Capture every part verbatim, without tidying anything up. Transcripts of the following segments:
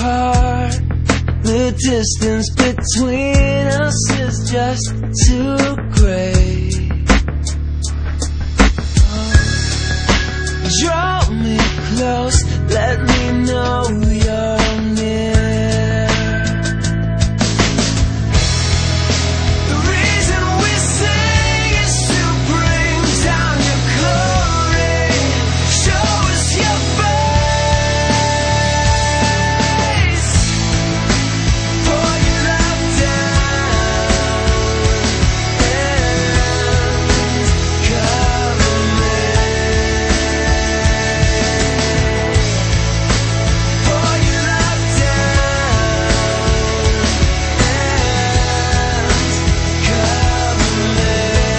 apart. The distance between us is just too great. Draw me close, let me know you're near. The reason we sing is to bring down your glory. Show us your face. Pour your love down and cover me. Pour your love down and cover me.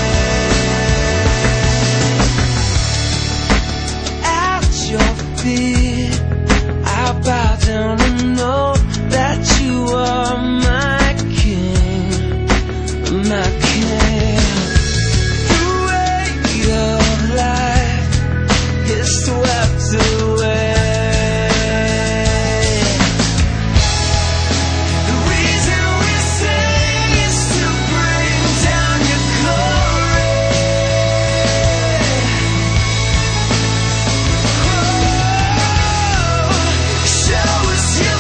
At your feet, I bow down and know that you are my king, my king. The weight of life is swept away. The reason we sing is to bring down your glory. Oh, show us your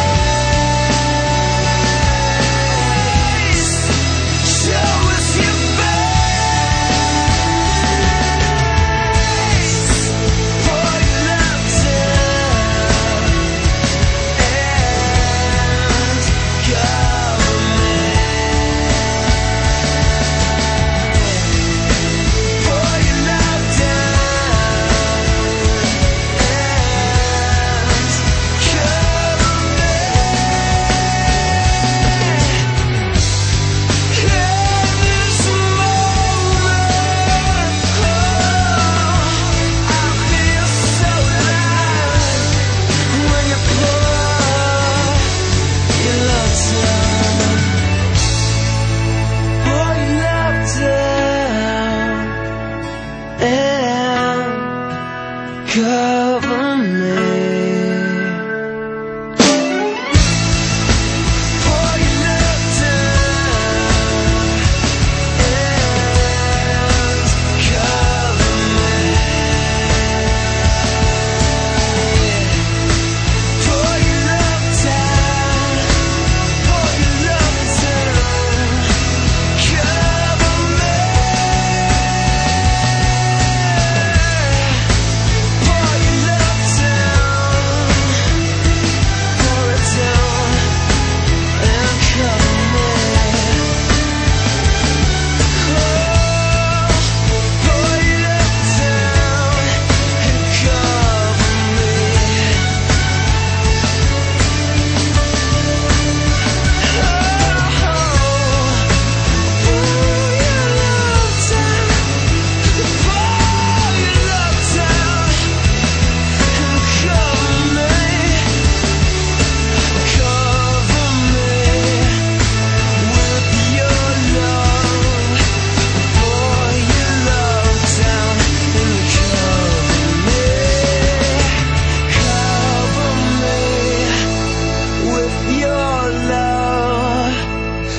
face. Show us your face. Pour your love down and cover me. Pour your love down and cover me. In this moment, oh, I feel so alive when you pour your love down. Pour your love down and cover me. Pour your love down and cover me. Pour your love down, pour your love down, cover me. Pour your love down, pour it down and cover me. Oh, pour your love down and cover me.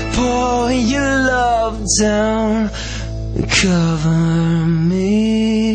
Pour your love down and cover me.